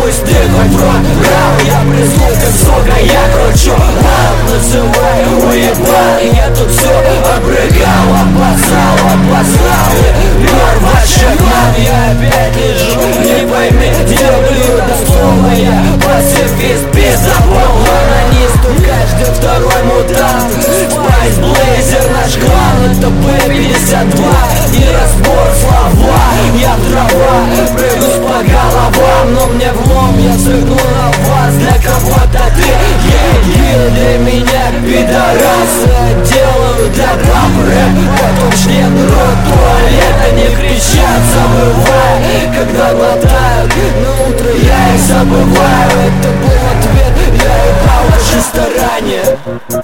пусть ты хоть рот брал. Я признал, как сука, я кручу лап, называй уебан. Я тут все обрыгал, обоссал и рвачек нам. Я опять лежу, не пойми, делаю дословно. Я пацифист, пиздобол, анонист, тут каждый второй мутант. Спайс Блейзер наш клан, это Б-52 и разбор слова. Я трава, прыгну по головам, но мне влом, я сыгну на вас. Для кого-то ты для меня пидорасы. Делаю для баб рэп, потом член рот туалета. Не кричат, забывай, когда глотают. На утро я их забываю. Это был ответ, я ебал ваши старания.